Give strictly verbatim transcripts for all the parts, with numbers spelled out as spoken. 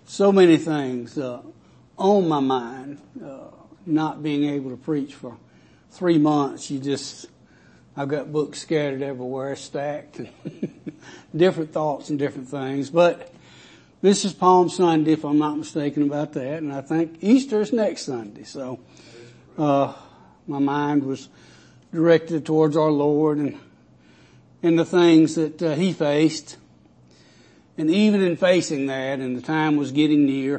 so many things uh, on my mind. Uh, not being able to preach for three months, you just, I've got books scattered everywhere, stacked, and different thoughts and different things. But this is Palm Sunday, if I'm not mistaken about that, and I think Easter is next Sunday. So uh my mind was directed towards our Lord and and the things that uh, He faced. And even in facing that, and the time was getting near,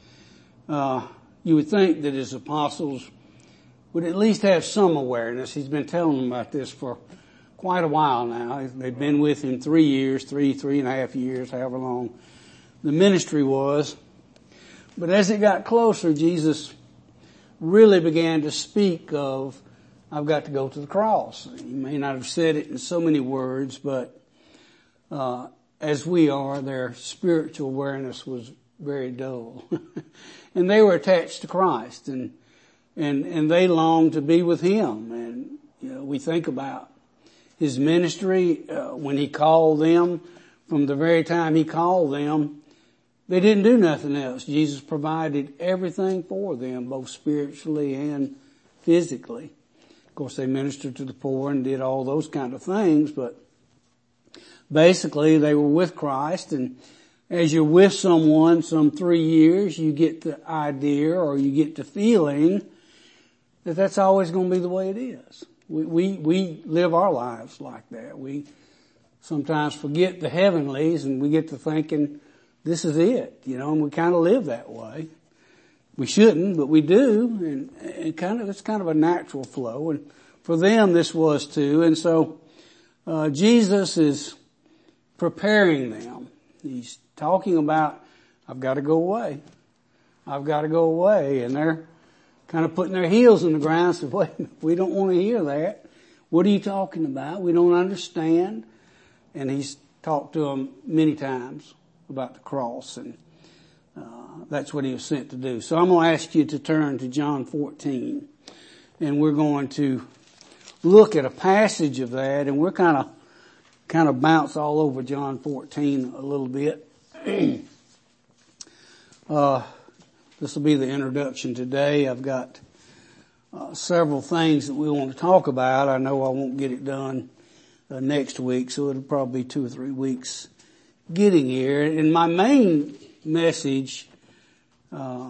uh you would think that His apostles would at least have some awareness. He's been telling them about this for quite a while now. They've been with Him three years, three, three and a half years, however long the ministry was. But as it got closer, Jesus really began to speak of, I've got to go to the cross. He may not have said it in so many words, but uh as we are, their spiritual awareness was very dull. And they were attached to Christ, and and and they longed to be with Him. And you know, we think about His ministry uh, when He called them. From the very time He called them, they didn't do nothing else. Jesus provided everything for them, both spiritually and physically. Of course, they ministered to the poor and did all those kind of things, but basically they were with Christ. And as you're with someone some three years, you get the idea, or you get the feeling that that's always going to be the way it is. We, we, we live our lives like that. We sometimes forget the heavenlies, and we get to thinking, this is it, you know, and we kind of live that way. We shouldn't, but we do, and, and kind of, it's kind of a natural flow, and for them this was too. And so, uh, Jesus is preparing them. He's talking about, I've got to go away. I've got to go away. And they're kind of putting their heels in the ground and say, wait, we don't want to hear that. What are you talking about? We don't understand. And He's talked to them many times about the cross, and uh, that's what He was sent to do. So I'm going to ask you to turn to John fourteen, and we're going to look at a passage of that, and we're kind of kind of bounce all over John fourteen a little bit. uh this will be the introduction today. I've got uh, several things that we want to talk about. I know I won't get it done uh, next week, so it'll probably be two or three weeks getting here. And my main message uh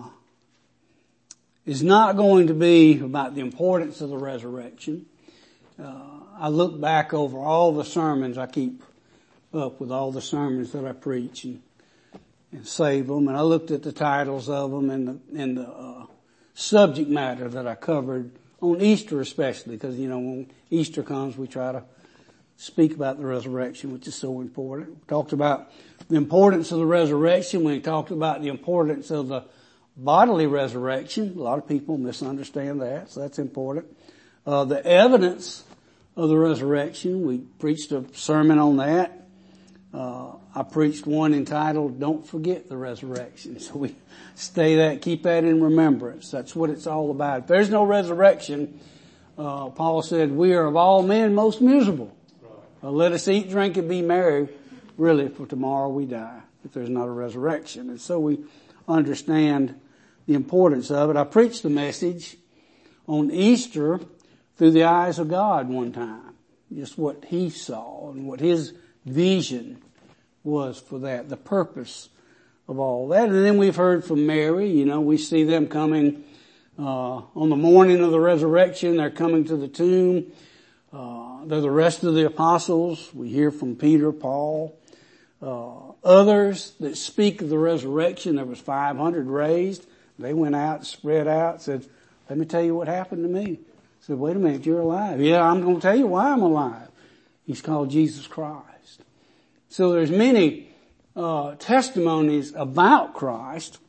is not going to be about the importance of the resurrection. Uh, I look back over all the sermons. I keep up with all the sermons that I preach and, and save them. And I looked at the titles of them and the, and the uh, subject matter that I covered on Easter especially, because, you know, when Easter comes, we try to speak about the resurrection, which is so important. We talked about the importance of the resurrection. We talked about the importance of the bodily resurrection. A lot of people misunderstand that, so that's important. Uh, the evidence of the resurrection, we preached a sermon on that. Uh, I preached one entitled, Don't Forget the Resurrection. So we stay that, keep that in remembrance. That's what it's all about. If there's no resurrection, uh, Paul said, we are of all men most miserable. Uh, let us eat, drink, and be merry, really, for tomorrow we die, if there's not a resurrection. And so we understand the importance of it. I preached the message on Easter through the eyes of God one time, just what He saw and what His vision was for that, the purpose of all that. And then we've heard from Mary. You know, we see them coming uh on the morning of the resurrection. They're coming to the tomb. Uh, they're the rest of the apostles. We hear from Peter, Paul, uh, others that speak of the resurrection. There was five hundred raised. They went out, spread out, said, let me tell you what happened to me. I said, wait a minute, you're alive. Yeah, I'm going to tell you why I'm alive. He's called Jesus Christ. So there's many uh, testimonies about Christ,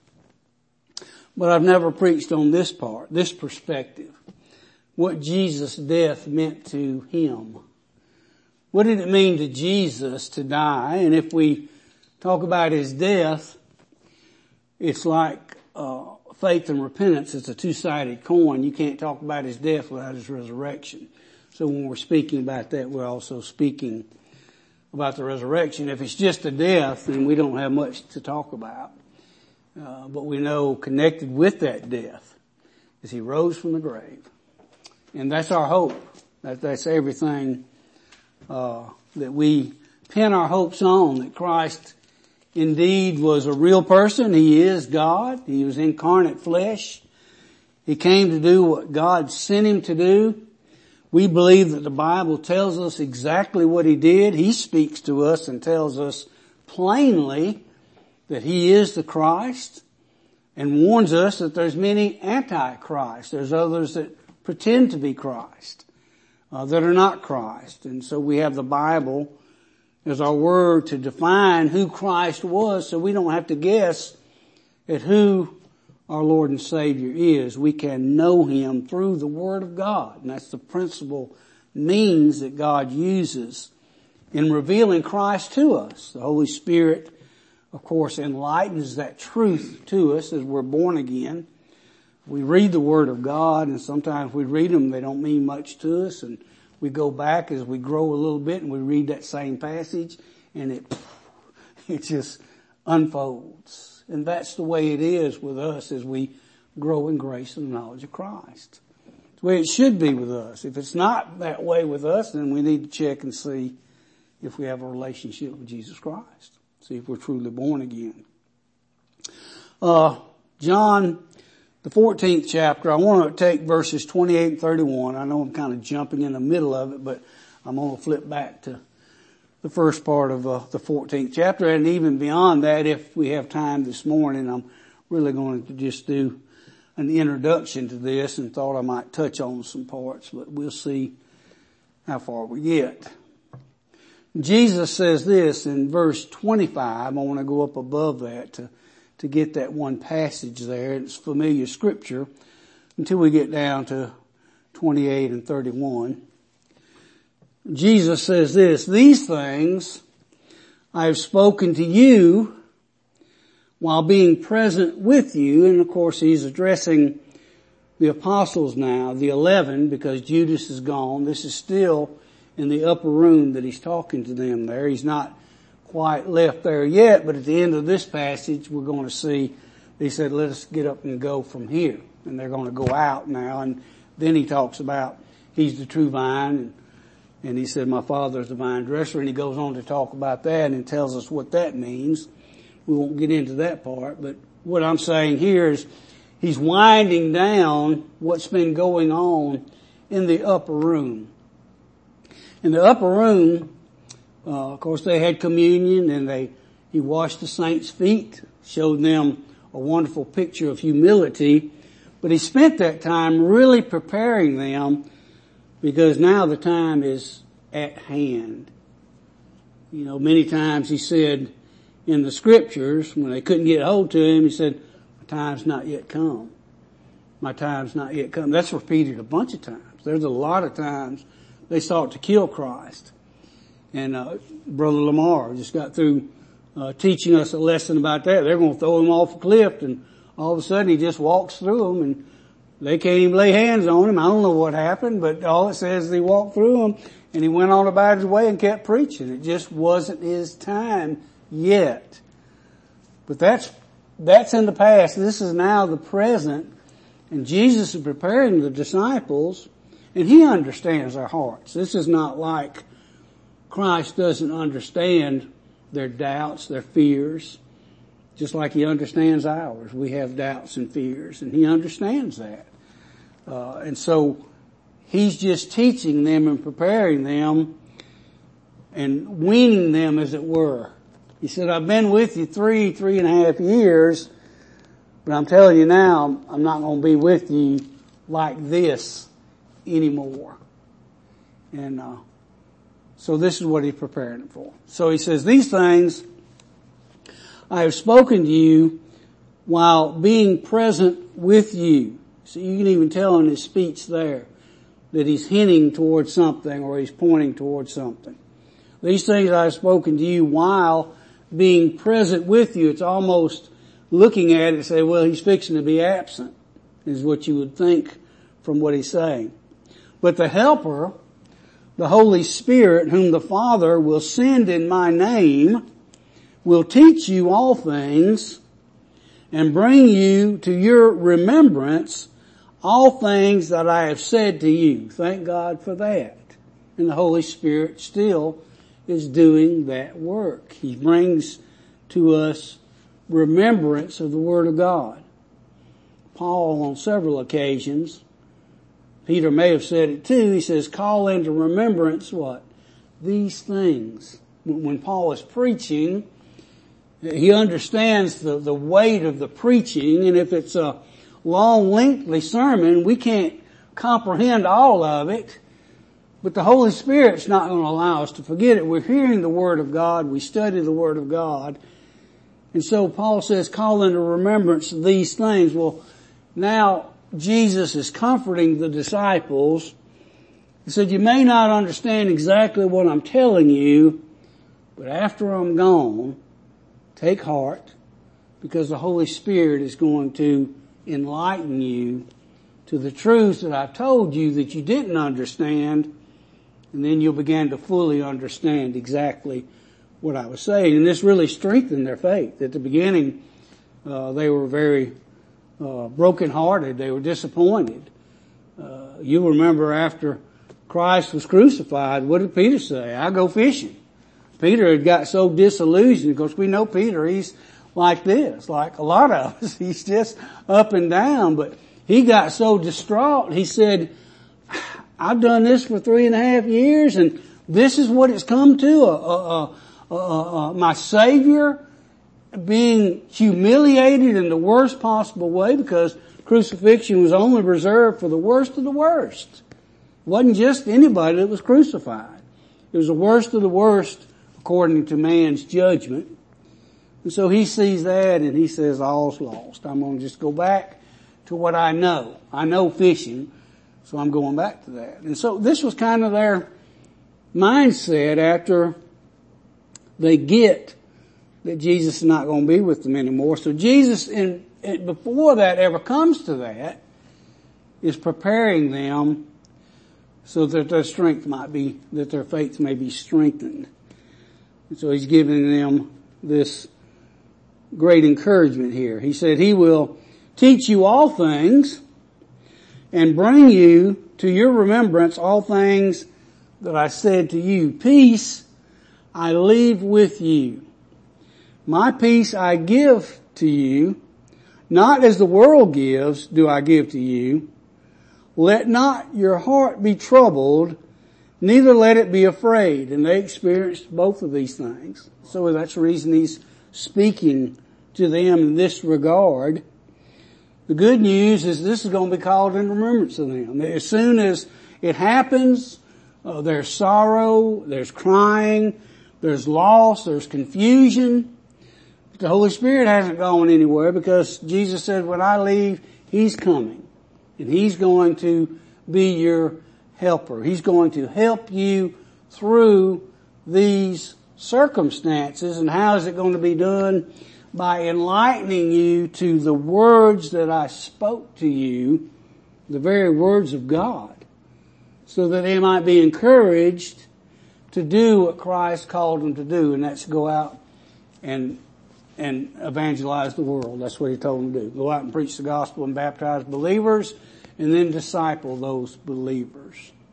but I've never preached on this part, this perspective. What Jesus' death meant to Him. What did it mean to Jesus to die? And if we talk about His death, it's like uh, faith and repentance. It's a two-sided coin. You can't talk about His death without His resurrection. So when we're speaking about that, we're also speaking about the resurrection. If it's just a death, then we don't have much to talk about. Uh, but we know connected with that death is he rose from the grave. And that's our hope. That, that's everything uh, that we pin our hopes on, that Christ indeed was a real person. He is God. He was incarnate flesh. He came to do what God sent him to do. We believe that the Bible tells us exactly what he did. He speaks to us and tells us plainly that he is the Christ, and warns us that there's many anti-Christ. There's others that pretend to be Christ, uh, that are not Christ. And so we have the Bible as our word to define who Christ was, so we don't have to guess at who our Lord and Savior is. We can know him through the Word of God. And that's the principal means that God uses in revealing Christ to us. The Holy Spirit, of course, enlightens that truth to us as we're born again. We read the Word of God, and sometimes we read them, they don't mean much to us, and we go back as we grow a little bit and we read that same passage, and it, it just unfolds. And that's the way it is with us as we grow in grace and knowledge of Christ. It's the way it should be with us. If it's not that way with us, then we need to check and see if we have a relationship with Jesus Christ. See if we're truly born again. Uh, John, the fourteenth chapter, I want to take verses twenty-eight and thirty-one. I know I'm kind of jumping in the middle of it, but I'm going to flip back to the first part of uh, the fourteenth chapter, and even beyond that, if we have time this morning, I'm really going to just do an introduction to this and thought I might touch on some parts, but we'll see how far we get. Jesus says this in verse twenty-five. I want to go up above that to, to get that one passage there. It's familiar scripture until we get down to twenty-eight and thirty-one. Jesus says this, "These things I have spoken to you while being present with you." And of course he's addressing the apostles now, the eleven, because Judas is gone. This is still in the upper room that he's talking to them there. He's not quite left there yet, but at the end of this passage we're going to see, he said, "Let us get up and go from here." And they're going to go out now. And then he talks about he's the true vine, and And he said, "My Father is the vine dresser," and he goes on to talk about that and tells us what that means. We won't get into that part, but what I'm saying here is he's winding down what's been going on in the upper room. In the upper room, uh, of course they had communion, and they, he washed the saints' feet, showed them a wonderful picture of humility, but he spent that time really preparing them, because now the time is at hand. You know, many times he said in the scriptures, when they couldn't get hold to him, he said, "My time's not yet come. My time's not yet come." That's repeated a bunch of times. There's a lot of times they sought to kill Christ. And uh, Brother Lamar just got through uh, teaching us a lesson about that. They're going to throw him off a cliff, and all of a sudden he just walks through them, and they can't even lay hands on him. I don't know what happened, but all it says is he walked through them and he went on about his way and kept preaching. It just wasn't his time yet. But that's, that's in the past. This is now the present. And Jesus is preparing the disciples, and he understands their hearts. This is not like Christ doesn't understand their doubts, their fears, just like he understands ours. We have doubts and fears, and he understands that. Uh, and so he's just teaching them and preparing them and weaning them, as it were. He said, "I've been with you three, three and a half years, but I'm telling you now, I'm not going to be with you like this anymore." And uh, so this is what he's preparing them for. So he says, "These things I have spoken to you while being present with you." So you can even tell in his speech there that he's hinting towards something, or he's pointing towards something. "These things I have spoken to you while being present with you." It's almost looking at it and say, well, he's fixing to be absent, is what you would think from what he's saying. "But the Helper, the Holy Spirit, whom the Father will send in my name, will teach you all things and bring you to your remembrance all things that I have said to you. Thank God for that. And the Holy Spirit still is doing that work. He brings to us remembrance of the Word of God. Paul, on several occasions, Peter may have said it too, he says, call into remembrance what? These things. When Paul is preaching, he understands the, the weight of the preaching, and if it's a long, lengthy sermon, we can't comprehend all of it, but the Holy Spirit's not going to allow us to forget it. We're hearing the Word of God, we study the Word of God, and so Paul says, call into remembrance these things. Well, now Jesus is comforting the disciples. He said, you may not understand exactly what I'm telling you, but after I'm gone, take heart, because the Holy Spirit is going to enlighten you to the truths that I've told you that you didn't understand, and then you'll begin to fully understand exactly what I was saying. And this really strengthened their faith. At the beginning, uh, they were very uh, brokenhearted. They were disappointed. Uh, you remember after Christ was crucified, what did Peter say? I go fishing. Peter had got so disillusioned, because we know Peter, he's like this, like a lot of us. He's just up and down, but he got so distraught, he said, I've done this for three and a half years, and this is what it's come to, uh, uh, uh, uh, uh, my Savior being humiliated in the worst possible way, because crucifixion was only reserved for the worst of the worst. It wasn't just anybody that was crucified. It was the worst of the worst, according to man's judgment. And so he sees that and he says, all's lost. I'm going to just go back to what I know. I know fishing, so I'm going back to that. And so this was kind of their mindset after they get that Jesus is not going to be with them anymore. So Jesus, in, in, before that ever comes to that, is preparing them so that their strength might be, that their faith may be strengthened. And so he's giving them this great encouragement here. He said, he will teach you all things and bring you to your remembrance all things that I said to you. Peace I leave with you. My peace I give to you. Not as the world gives do I give to you. Let not your heart be troubled, neither let it be afraid. And they experienced both of these things. So that's the reason he's speaking to them in this regard. The good news is this is going to be called in remembrance of them. As soon as it happens, uh, there's sorrow, there's crying, there's loss, there's confusion. But the Holy Spirit hasn't gone anywhere, because Jesus said, when I leave, He's coming. And He's going to be your helper. He's going to help you through these circumstances. And how is it going to be done? By enlightening you to the words that I spoke to you, the very words of God, so that they might be encouraged to do what Christ called them to do, and that's go out and and evangelize the world. That's what He told them to do. Go out and preach the gospel and baptize believers, and then disciple those believers.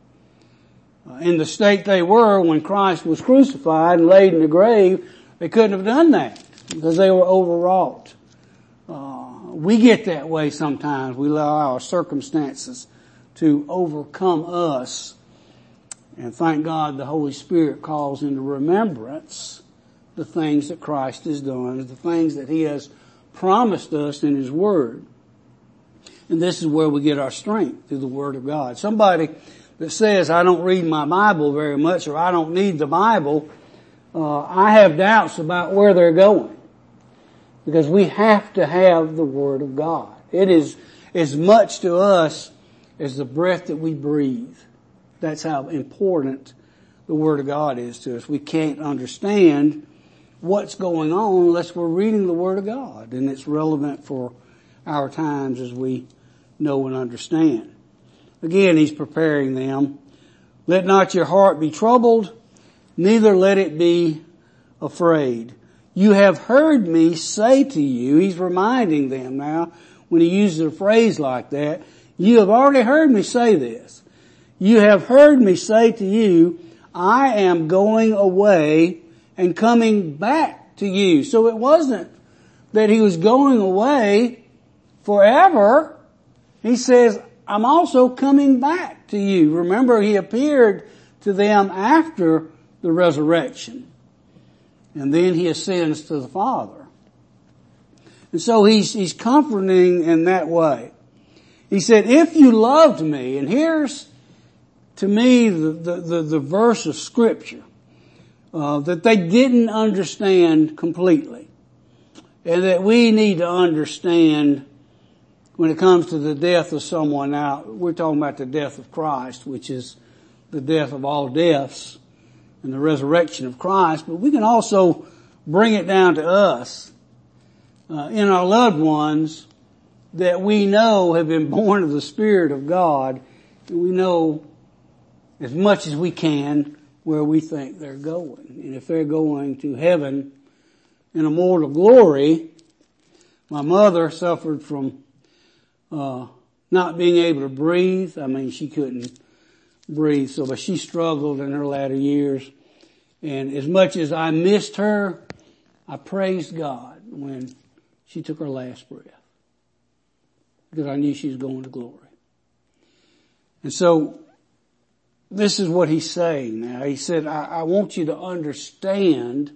Uh, in the state they were when Christ was crucified and laid in the grave, they couldn't have done that, because they were overwrought. Uh, we get that way sometimes. We allow our circumstances to overcome us. And thank God the Holy Spirit calls into remembrance the things that Christ has done, the things that He has promised us in His Word. And this is where we get our strength, through the Word of God. Somebody that says, I don't read my Bible very much, or I don't need the Bible, uh, I have doubts about where they're going. Because we have to have the Word of God. It is as much to us as the breath that we breathe. That's how important the Word of God is to us. We can't understand what's going on unless we're reading the Word of God. And it's relevant for our times as we know and understand. Again, He's preparing them. Let not your heart be troubled, neither let it be afraid. You have heard me say to you, he's reminding them now, when he uses a phrase like that, you have already heard me say this. You have heard me say to you, I am going away and coming back to you. So it wasn't that he was going away forever. He says, I'm also coming back to you. Remember, he appeared to them after the resurrection. And then he ascends to the Father. And so he's, he's comforting in that way. He said, if you loved me, and here's to me the, the, the, the verse of Scripture uh, that they didn't understand completely. And that we need to understand when it comes to the death of someone. Now, we're talking about the death of Christ, which is the death of all deaths and the resurrection of Christ. But we can also bring it down to us uh, in our loved ones that we know have been born of the Spirit of God. And we know as much as we can where we think they're going. And if they're going to heaven in immortal glory, my mother suffered from uh not being able to breathe. I mean, she couldn't breathe, so but she struggled in her latter years. And as much as I missed her, I praised God when she took her last breath, because I knew she was going to glory. And so this is what he's saying now. He said, I, I want you to understand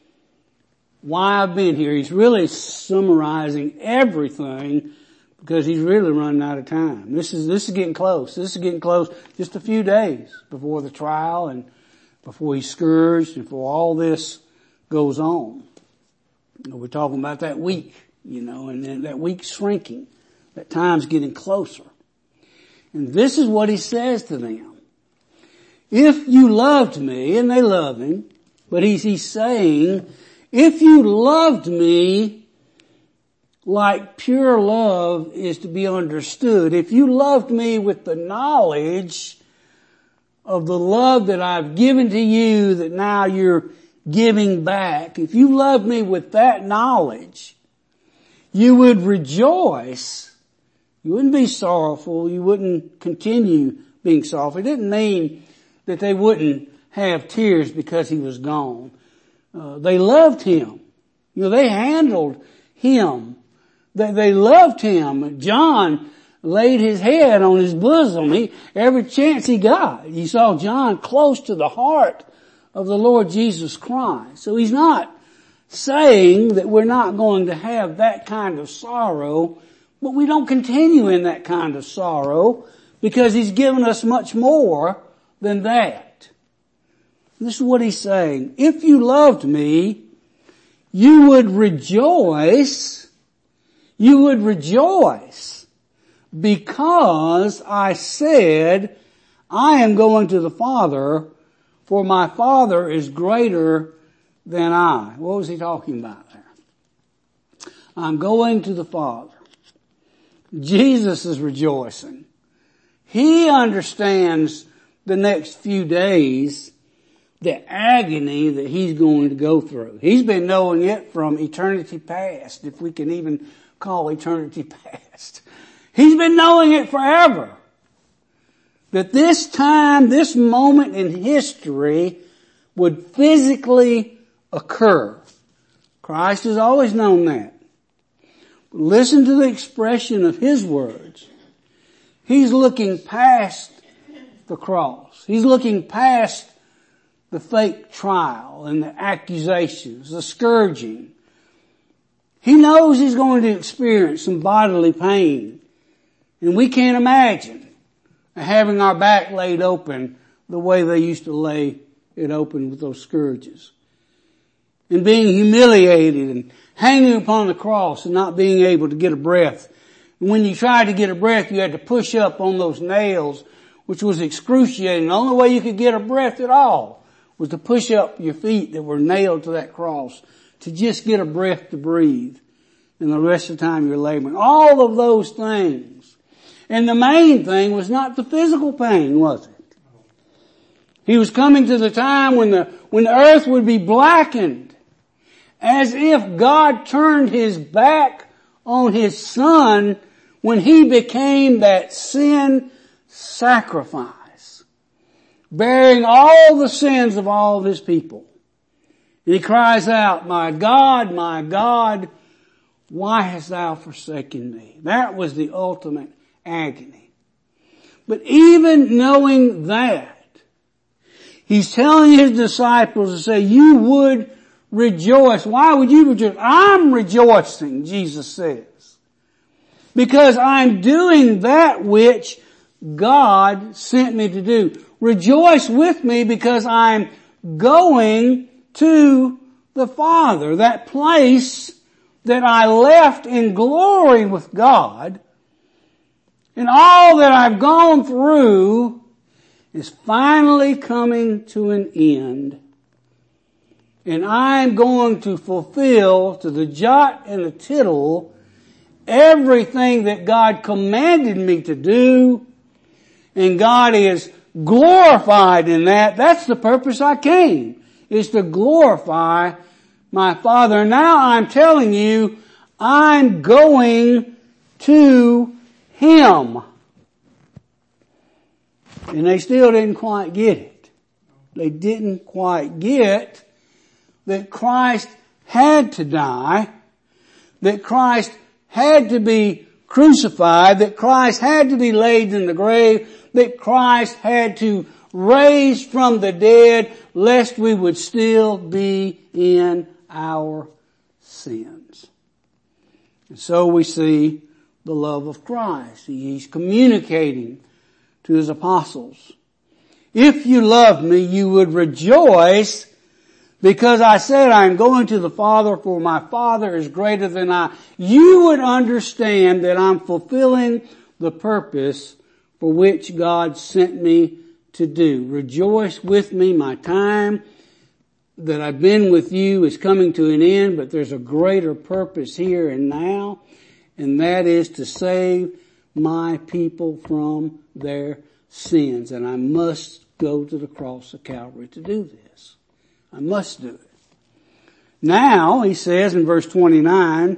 why I've been here. He's really summarizing everything because he's really running out of time. This is, this is getting close. This is getting close. Just a few days before the trial and before he's scourged and before all this goes on. You know, we're talking about that week, you know, and then that week's shrinking. That time's getting closer. And this is what he says to them. If you loved me, and they love him, but he's, he's saying, if you loved me like pure love is to be understood, if you loved me with the knowledge of the love that I've given to you that now you're giving back, if you loved me with that knowledge, you would rejoice. You wouldn't be sorrowful. You wouldn't continue being sorrowful. It didn't mean that they wouldn't have tears because he was gone. Uh, they loved him. You know, they handled him. They, they loved him. John laid his head on his bosom. He, every chance he got, you saw John close to the heart of the Lord Jesus Christ. So he's not saying that we're not going to have that kind of sorrow, but we don't continue in that kind of sorrow because he's given us much more than that. This is what he's saying. If you loved me, you would rejoice, you would rejoice because I said, I am going to the Father, for my Father is greater than I. What was he talking about there? I'm going to the Father. Jesus is rejoicing. He understands the next few days, the agony that he's going to go through. He's been knowing it from eternity past, if we can even call eternity past. He's been knowing it forever. That this time, this moment in history would physically occur. Christ has always known that. But listen to the expression of his words. He's looking past the cross. He's looking past the fake trial and the accusations, the scourging. He knows he's going to experience some bodily pain. And we can't imagine having our back laid open the way they used to lay it open with those scourges. And being humiliated and hanging upon the cross and not being able to get a breath. And when you tried to get a breath, you had to push up on those nails, which was excruciating. The only way you could get a breath at all was to push up your feet that were nailed to that cross to just get a breath to breathe. And the rest of the time you're laboring. All of those things. And the main thing was not the physical pain, was it? He was coming to the time when the, when the earth would be blackened as if God turned his back on his son when he became that sin sacrifice, bearing all the sins of all of his people. And he cries out, "My God, my God, why hast thou forsaken me?" That was the ultimate agony. But even knowing that, he's telling his disciples to say, you would rejoice. Why would you rejoice? I'm rejoicing, Jesus says, because I'm doing that which God sent me to do. Rejoice with me because I'm going to the Father, that place that I left in glory with God, and all that I've gone through is finally coming to an end. And I'm going to fulfill to the jot and the tittle everything that God commanded me to do. And God is glorified in that. That's the purpose I came, is to glorify my Father. And now I'm telling you, I'm going to Him. And they still didn't quite get it. They didn't quite get that Christ had to die, that Christ had to be crucified, that Christ had to be laid in the grave, that Christ had to raise from the dead, lest we would still be in our sins. And so we see the love of Christ. He's communicating to his apostles. If you loved me, you would rejoice because I said I'm going to the Father, for my Father is greater than I. You would understand that I'm fulfilling the purpose for which God sent me to do. Rejoice with me. My time that I've been with you is coming to an end, but there's a greater purpose here and now, and that is to save my people from their sins. And I must go to the cross of Calvary to do this. I must do it. Now, he says in verse twenty-nine,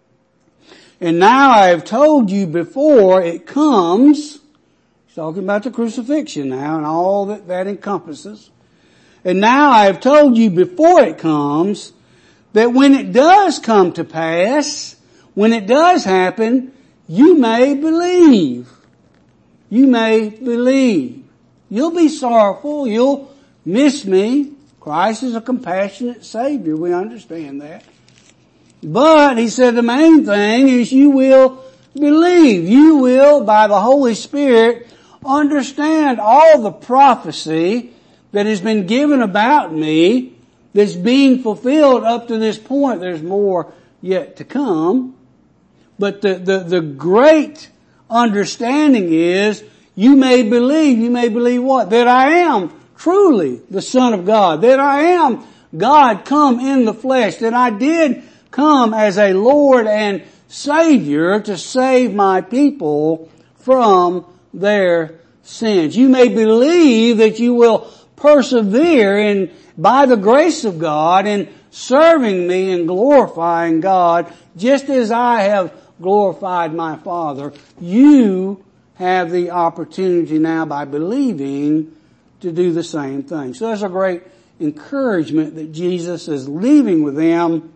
and now I have told you before it comes, he's talking about the crucifixion now and all that that encompasses. And now I have told you before it comes that when it does come to pass, when it does happen, you may believe. You may believe. You'll be sorrowful. You'll miss me. Christ is a compassionate Savior. We understand that. But, he said, the main thing is you will believe. You will, by the Holy Spirit, understand all the prophecy that has been given about me that's being fulfilled up to this point. There's more yet to come. But the, the, the great understanding is you may believe. You may believe what? That I am truly the Son of God. That I am God come in the flesh. That I did come as a Lord and Savior to save my people from their sins. You may believe that you will persevere in, by the grace of God, in serving me and glorifying God, just as I have glorified my Father. You have the opportunity now, by believing, to do the same thing. So there's a great encouragement that Jesus is leaving with them,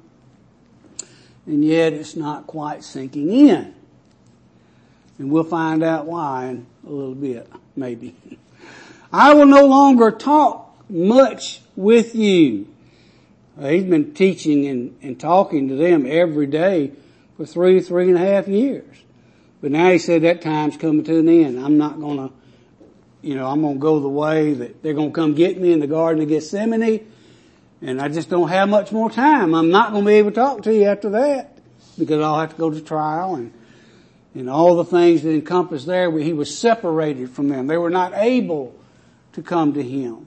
and yet it's not quite sinking in. And we'll find out why in a little bit, maybe. I will no longer talk much with you. Uh, he's been teaching and, and talking to them every day for three, three and a half years. But now he said that time's coming to an end. I'm not going to, you know, I'm going to go the way that they're going to come get me in the Garden of Gethsemane. And I just don't have much more time. I'm not going to be able to talk to you after that because I'll have to go to trial and and all the things that encompass there where he was separated from them. They were not able to come to him.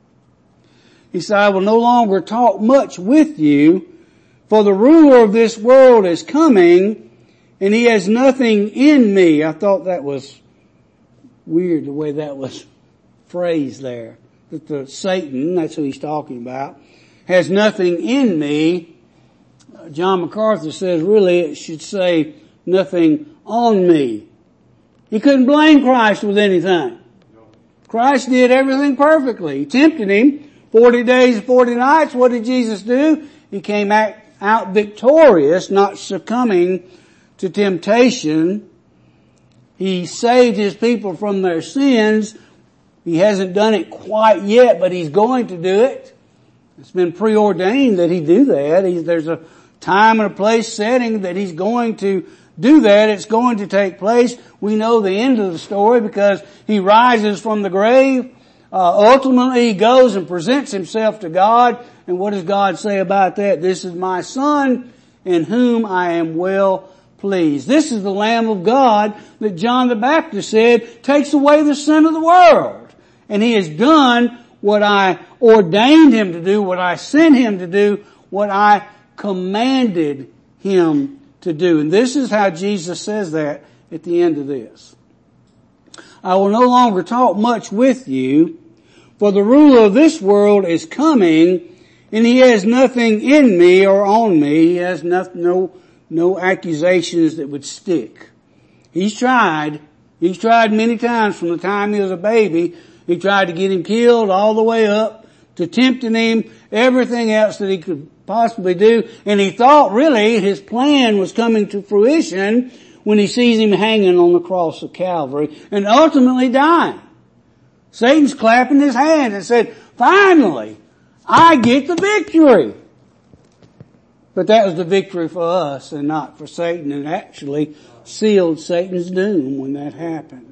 He said, I will no longer talk much with you, for the ruler of this world is coming, and he has nothing in me. I thought that was weird the way that was phrased there. That the Satan, that's who he's talking about, has nothing in me, John MacArthur says really it should say nothing on me. He couldn't blame Christ with anything. Christ did everything perfectly. He tempted him forty days and forty nights. What did Jesus do? He came out victorious, not succumbing to temptation. He saved his people from their sins. He hasn't done it quite yet, but he's going to do it. It's been preordained that he do that. He, there's a time and a place setting that he's going to do that. It's going to take place. We know the end of the story because he rises from the grave. Uh, ultimately he goes and presents himself to God. And what does God say about that? This is my son in whom I am well pleased. This is the Lamb of God that John the Baptist said takes away the sin of the world. And he has done what I ordained him to do, what I sent him to do, what I commanded him to do. And this is how Jesus says that at the end of this. I will no longer talk much with you, for the ruler of this world is coming, and he has nothing in me or on me. He has no, no, no accusations that would stick. He's tried. He's tried many times from the time he was a baby. He tried to get him killed all the way up to tempting him, everything else that he could possibly do. And he thought really his plan was coming to fruition when he sees him hanging on the cross of Calvary and ultimately dying. Satan's clapping his hands and said, finally, I get the victory. But that was the victory for us and not for Satan, and actually sealed Satan's doom when that happened.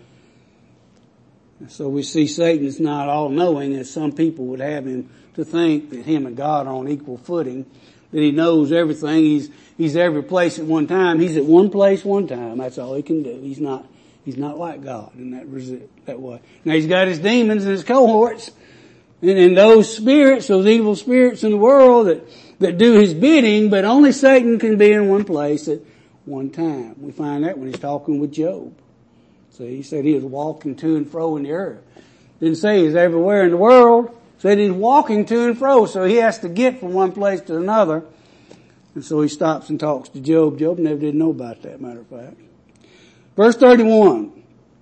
So we see Satan's not all-knowing, as some people would have him to think, that him and God are on equal footing, that he knows everything. He's, he's every place at one time. He's at one place one time. That's all he can do. He's not, he's not like God in that, that way. Now he's got his demons and his cohorts, and, and those spirits, those evil spirits in the world that, that do his bidding, but only Satan can be in one place at one time. We find that when he's talking with Job. So he said he was walking to and fro in the earth. Didn't say he's everywhere in the world. Said he's walking to and fro, so he has to get from one place to another. And so he stops and talks to Job. Job never did know about that, matter of fact. Verse thirty-one.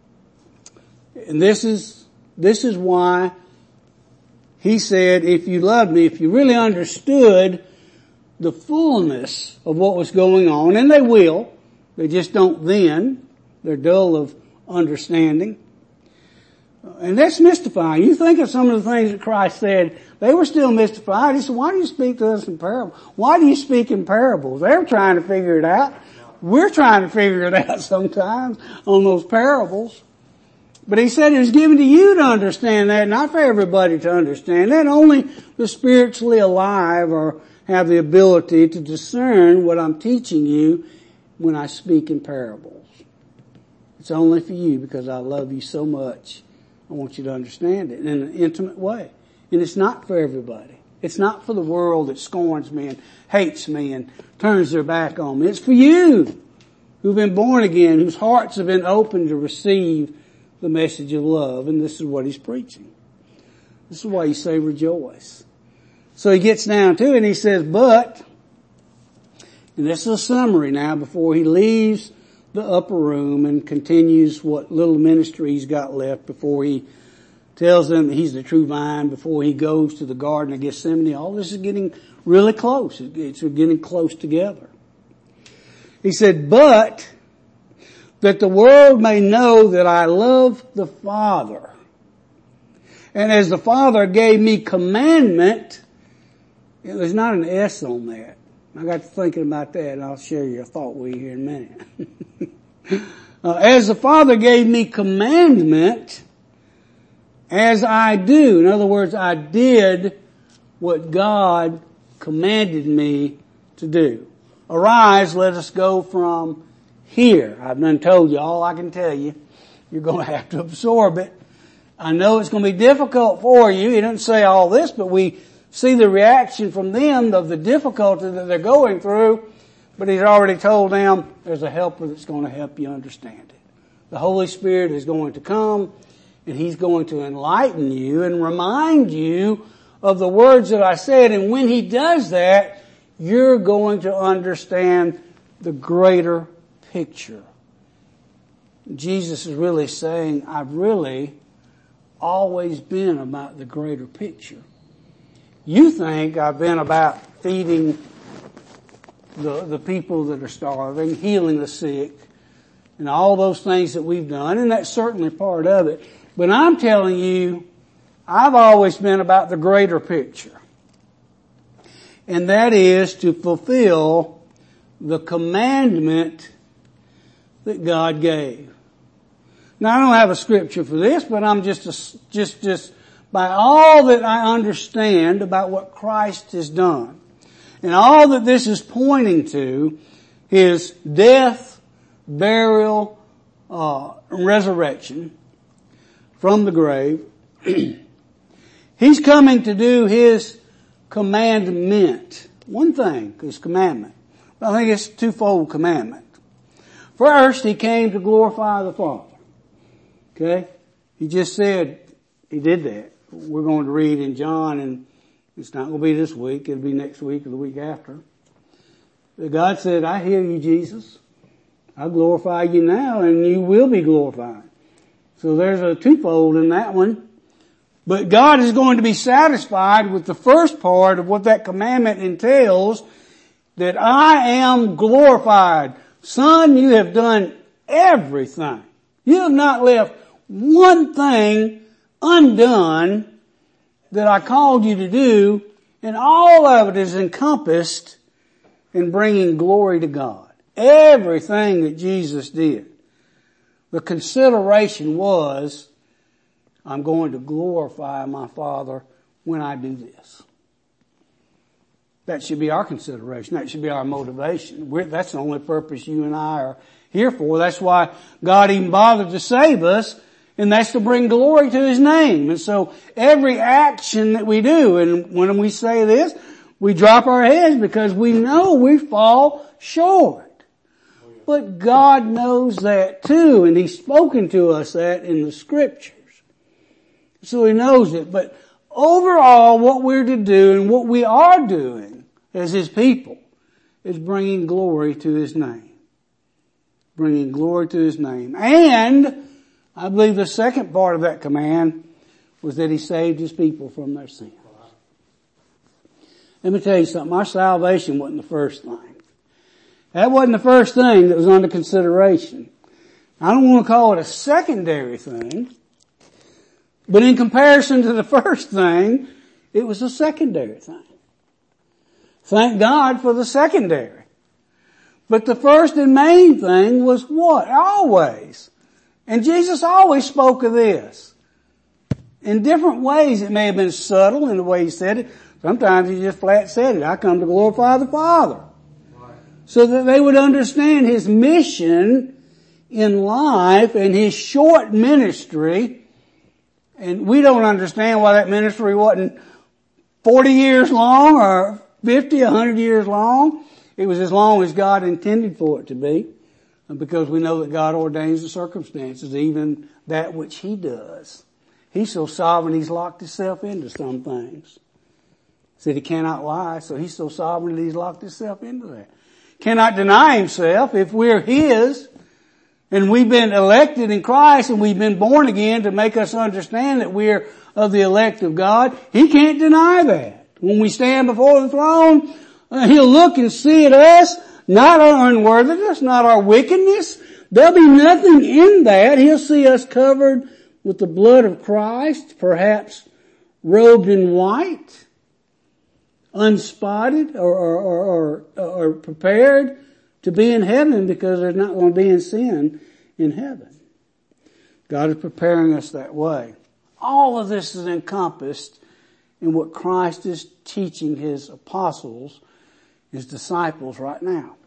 And this is, this is why he said, if you loved me, if you really understood the fullness of what was going on, and they will, they just don't then, they're dull of understanding. And that's mystifying. You think of some of the things that Christ said, they were still mystified. He said, why do you speak to us in parables? Why do you speak in parables? They're trying to figure it out. We're trying to figure it out sometimes on those parables. But he said it was given to you to understand that, not for everybody to understand that. Only the spiritually alive or have the ability to discern what I'm teaching you when I speak in parables. It's only for you because I love you so much. I want you to understand it in an intimate way. And it's not for everybody. It's not for the world that scorns me and hates me and turns their back on me. It's for you who've been born again, whose hearts have been opened to receive the message of love. And this is what he's preaching. This is why you say rejoice. So he gets down to it and he says, but, and this is a summary now before he leaves the upper room and continues what little ministry he's got left before he tells them that he's the true vine, before he goes to the Garden of Gethsemane. All this is getting really close. It's getting close together. He said, but that the world may know that I love the Father. And as the Father gave me commandment, there's not an S on that. I got to thinking about that, and I'll share your thought with you here in a minute. uh, as the Father gave me commandment, as I do. In other words, I did what God commanded me to do. Arise, let us go from here. I've done told you all I can tell you. You're going to have to absorb it. I know it's going to be difficult for you. He didn't say all this, but we see the reaction from them of the difficulty that they're going through, but he's already told them there's a helper that's going to help you understand it. The Holy Spirit is going to come, and he's going to enlighten you and remind you of the words that I said, and when he does that, you're going to understand the greater picture. Jesus is really saying, I've really always been about the greater picture. You think I've been about feeding the, the people that are starving, healing the sick, and all those things that we've done, and that's certainly part of it. But I'm telling you, I've always been about the greater picture. And that is to fulfill the commandment that God gave. Now I don't have a scripture for this, but I'm just, a, just, just by all that I understand about what Christ has done, and all that this is pointing to, His death, burial, uh, resurrection from the grave. He's coming to do His commandment. One thing, His commandment. I think it's a twofold commandment. First, He came to glorify the Father. Okay? He just said He did that. We're going to read in John, and it's not going to be this week. It'll be next week or the week after. But God said, I hear you, Jesus. I glorify you now, and you will be glorified. So there's a twofold in that one. But God is going to be satisfied with the first part of what that commandment entails, that I am glorified. Son, you have done everything. You have not left one thing undone that I called you to do, and all of it is encompassed in bringing glory to God. Everything that Jesus did. The consideration was, I'm going to glorify my Father when I do this. That should be our consideration. That should be our motivation. We're, that's the only purpose you and I are here for. That's why God even bothered to save us, and that's to bring glory to His name. And so every action that we do, and when we say this, we drop our heads because we know we fall short. But God knows that too, and He's spoken to us that in the Scriptures. So He knows it. But overall, what we're to do and what we are doing as His people is bringing glory to His name. Bringing glory to His name. And I believe the second part of that command was that He saved His people from their sins. Let me tell you something. Our salvation wasn't the first thing. That wasn't the first thing that was under consideration. I don't want to call it a secondary thing, but in comparison to the first thing, it was a secondary thing. Thank God for the secondary. But the first and main thing was what? Always. And Jesus always spoke of this. In different ways, it may have been subtle in the way He said it. Sometimes He just flat said it. I come to glorify the Father. So that they would understand His mission in life and His short ministry. And we don't understand why that ministry wasn't forty years long or fifty, a hundred years long. It was as long as God intended for it to be. Because we know that God ordains the circumstances, even that which He does. He's so sovereign, He's locked Himself into some things. Said He cannot lie, so He's so sovereign that He's locked Himself into that. Cannot deny Himself. If we're His, and we've been elected in Christ, and we've been born again to make us understand that we're of the elect of God, He can't deny that. When we stand before the throne, uh, He'll look and see at us, not our unworthiness, not our wickedness. There'll be nothing in that. He'll see us covered with the blood of Christ, perhaps robed in white, unspotted or, or, or, or, or prepared to be in heaven, because there's not going to be in sin in heaven. God is preparing us that way. All of this is encompassed in what Christ is teaching His apostles, His disciples right now.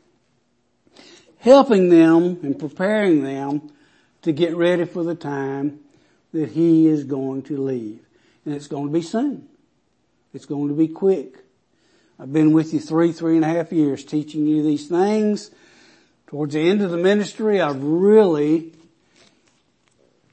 Helping them and preparing them to get ready for the time that He is going to leave. And it's going to be soon. It's going to be quick. I've been with you three, three and a half years teaching you these things. Towards the end of the ministry, I've really,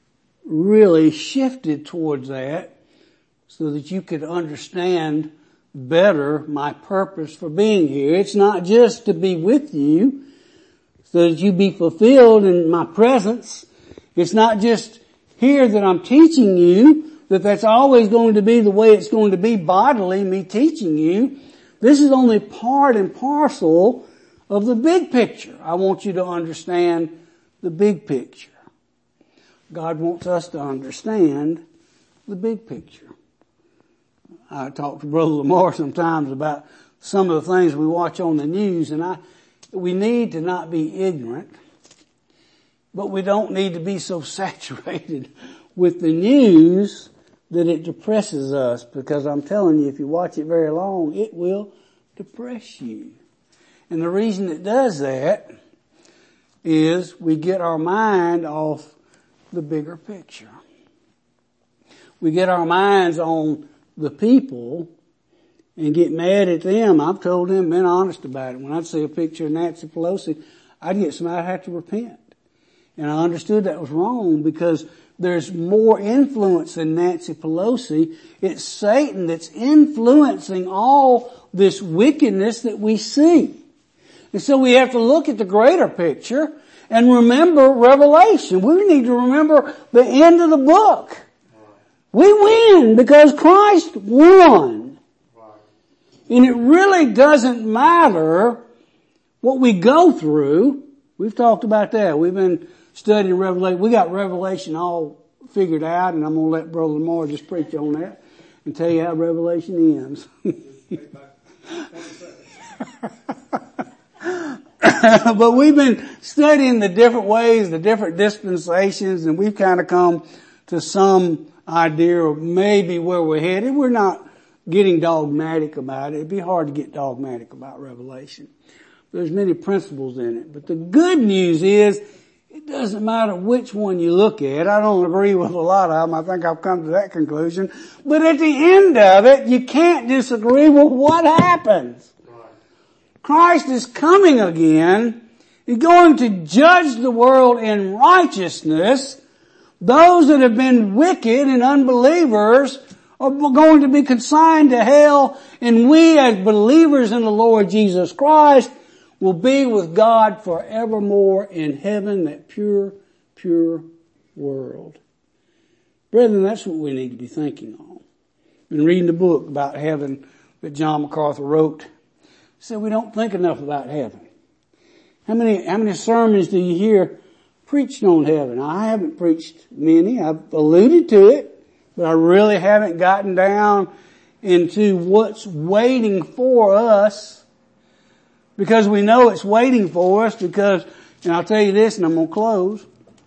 really shifted towards that so that you could understand better my purpose for being here. It's not just to be with you so that you be fulfilled in my presence. It's not just here that I'm teaching you, that that's always going to be the way it's going to be bodily, me teaching you. This is only part and parcel of the big picture. I want you to understand the big picture. God wants us to understand the big picture. I talk to Brother Lamar sometimes about some of the things we watch on the news, and I, we need to not be ignorant, but we don't need to be so saturated with the news that it depresses us, because I'm telling you, if you watch it very long, it will depress you. And the reason it does that is we get our mind off the bigger picture. We get our minds on the people and get mad at them. I've told them, been honest about it. When I'd see a picture of Nancy Pelosi, I'd get somebody to have to repent. And I understood that was wrong, because there's more influence than Nancy Pelosi. It's Satan that's influencing all this wickedness that we see. And so we have to look at the greater picture and remember Revelation. We need to remember the end of the book. We win because Christ won. And it really doesn't matter what we go through. We've talked about that. We've been studying Revelation. We got Revelation all figured out, and I'm going to let Brother Lamar just preach on that and tell you how Revelation ends. But we've been studying the different ways, the different dispensations, and we've kind of come to some idea of maybe where we're headed. We're not getting dogmatic about it. It'd be hard to get dogmatic about Revelation. There's many principles in it. But the good news is, it doesn't matter which one you look at. I don't agree with a lot of them. I think I've come to that conclusion. But at the end of it, you can't disagree with what happens. Christ is coming again. He's going to judge the world in righteousness. Those that have been wicked and unbelievers are going to be consigned to hell, and we as believers in the Lord Jesus Christ will be with God forevermore in heaven, that pure, pure world. Brethren, that's what we need to be thinking on. Been reading the book about heaven that John MacArthur wrote. He said we don't think enough about heaven. How many, how many sermons do you hear preached on heaven? I haven't preached many. I've alluded to it, but I really haven't gotten down into what's waiting for us, because we know it's waiting for us because, and I'll tell you this and I'm going to close.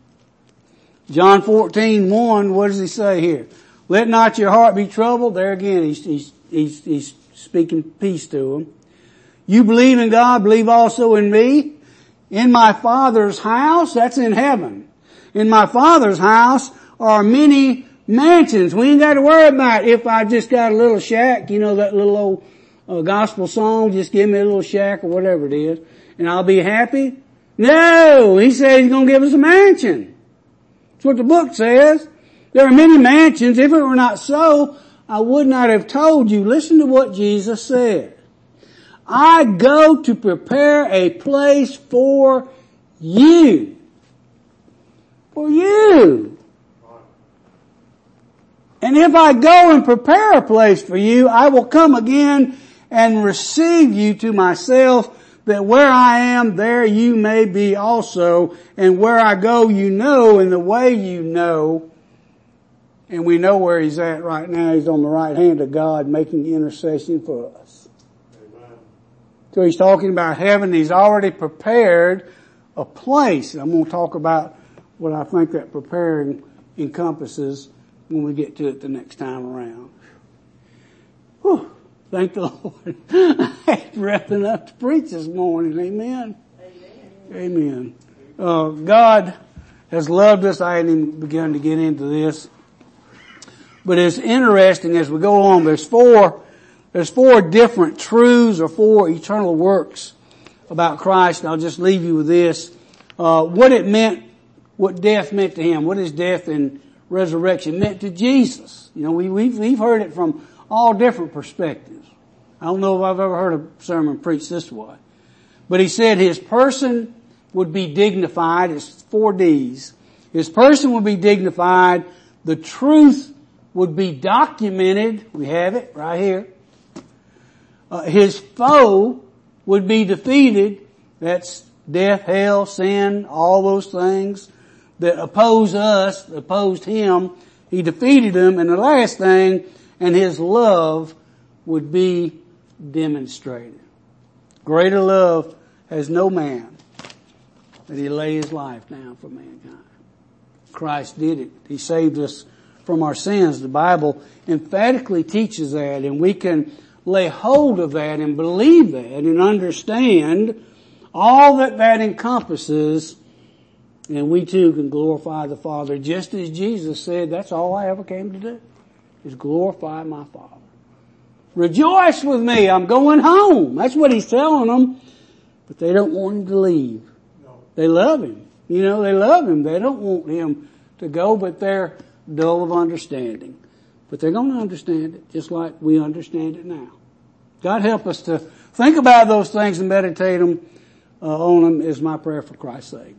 John fourteen one, what does he say here? Let not your heart be troubled. There again, he's, he's, he's, he's speaking peace to them. You believe in God, believe also in me. In my Father's house, that's in heaven. In my Father's house are many mansions. We ain't got to worry about if I just got a little shack, you know, that little old uh, gospel song, just give me a little shack or whatever it is, and I'll be happy. No, he said he's going to give us a mansion. That's what the book says. There are many mansions. If it were not so, I would not have told you. Listen to what Jesus said. I go to prepare a place for you. For you. And if I go and prepare a place for you, I will come again and receive you to myself, that where I am, there you may be also. And where I go, you know, and the way you know. And we know where he's at right now. He's on the right hand of God making intercession for us. Amen. So he's talking about heaven. He's already prepared a place. I'm going to talk about what I think that preparing encompasses when we get to it the next time around. Whew. Thank the Lord. I had breath enough to preach this morning. Amen. Amen. Amen. Uh, God has loved us. I hadn't even begun to get into this. But it's interesting as we go along. There's four, there's four different truths or four eternal works about Christ. And I'll just leave you with this. Uh, what it meant, what death meant to him. What is death and resurrection meant to Jesus? You know, we, we've, we've heard it from all different perspectives. I don't know if I've ever heard a sermon preached this way. But he said his person would be dignified. It's four D's. His person would be dignified. The truth would be documented. We have it right here. Uh, his foe would be defeated. That's death, hell, sin, all those things that oppose us, opposed him. He defeated them. And the last thing, and his love would be demonstrated. Greater love has no man that he lay his life down for mankind. Christ did it. He saved us from our sins. The Bible emphatically teaches that, and we can lay hold of that and believe that and understand all that that encompasses, and we too can glorify the Father just as Jesus said, that's all I ever came to do, is glorify my Father. Rejoice with me, I'm going home. That's what he's telling them, but they don't want him to leave. No. They love him. You know, they love him. They don't want him to go, but they're dull of understanding. But they're going to understand it just like we understand it now. God help us to think about those things and meditate them uh, on them is my prayer for Christ's sake.